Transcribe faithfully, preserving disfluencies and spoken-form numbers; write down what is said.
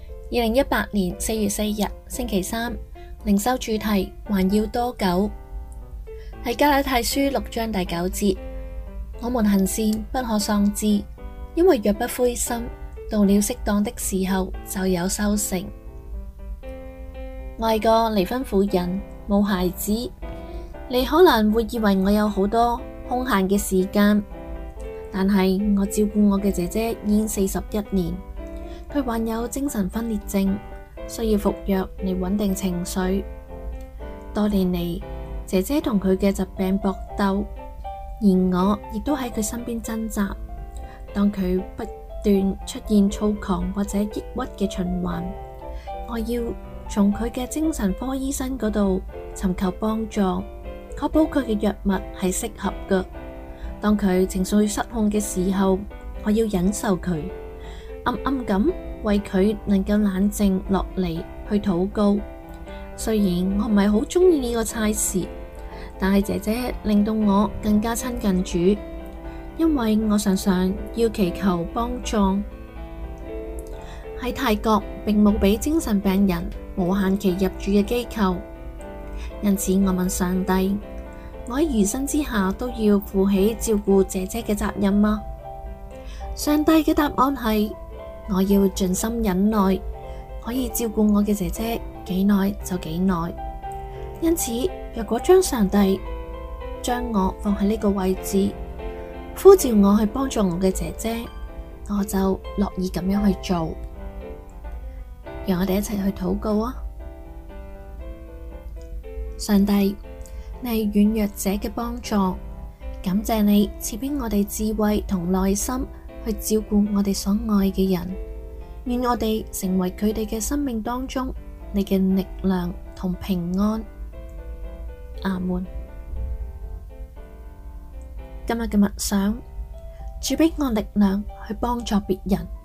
二零一八年四月四日星期三，靈修主題還要多久？係加拉太書六章第九節，我們行善不可喪志，因為若不灰心，到了適當的時候就有收成。我係個離婚婦人，冇孩子，你可能會以為我有好多空閒嘅時間，但係我照顧我嘅姐姐已經四十一年，佢患有精神分裂症，需要服藥嚟穩定情緒。多年嚟，姐姐同佢嘅疾病搏鬥，而我亦都喺佢身邊掙扎。當佢不斷出現躁狂或者抑鬱嘅循環，我要從佢嘅精神科醫生嗰度尋求幫助，確保佢嘅藥物係適合嘅。當佢情緒失控嘅時候，我要忍受佢，暗暗咁為佢能夠冷靜落嚟去禱告。雖然我唔係好鍾意呢個差事，但係姐姐令到我更加親近主，因為我常常要祈求幫助。喺泰國並冇俾精神病人無限期入住嘅機構，因此我問上帝，我喺餘生之下都要負起照顧姐姐嘅責任嗎？上帝嘅答案係，我要盡心忍耐，可以照顧我嘅姐姐幾耐就幾耐。因此，若果將上帝將我放喺呢個位置，呼召我去幫助我嘅姐姐，我就樂意咁樣去做。讓我哋一齊去禱告啊！上帝，你係軟弱者嘅幫助，感謝你賜俾我哋智慧同耐心去照顧我哋所愛嘅人，願我哋成為佢哋嘅生命當中你嘅力量同平安。阿門。今日嘅默想，主俾我力量去幫助別人。